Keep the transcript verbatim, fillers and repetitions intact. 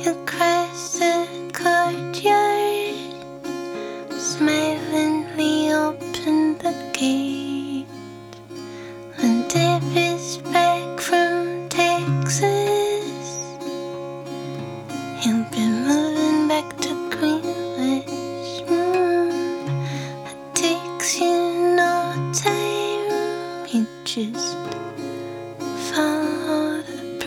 across the courtyard, smilingly open the gate. When Deb is back from Texas, he'll be moving back to Greenwich. Mm, it takes you no time, you just